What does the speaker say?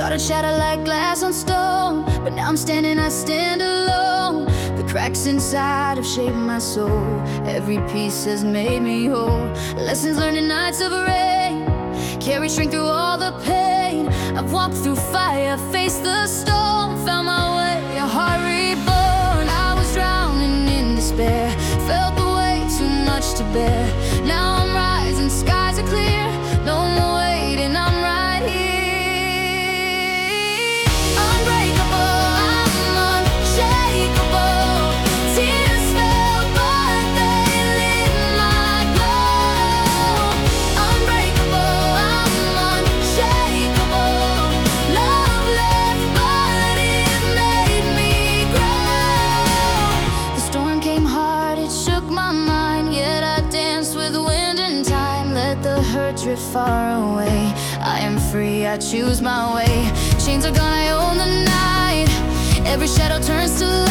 Started shattered like glass on stone, but now I'm standing, I stand alone. The cracks inside have shaped my soul. Every piece has made me whole. Lessons learned in nights of rain, carry strength through all the pain. I've walked through fire, faced the storm, found my way, a heart reborn. I was drowning in despair, felt the weight too much to bear. Now I'm rising, skies are clear, no more waiting, I'm right here. Unbreakable, I'm unshakable. Tears fell, but they lit my glow. Unbreakable, I'm unshakable. Love left, but it made me grow. The storm came hard, it shook my mind, yet I danced with the wind and time. Let the hurt drift far away. I am free, I choose my way. Chains are gone, I own the night. Every shadow turns to light.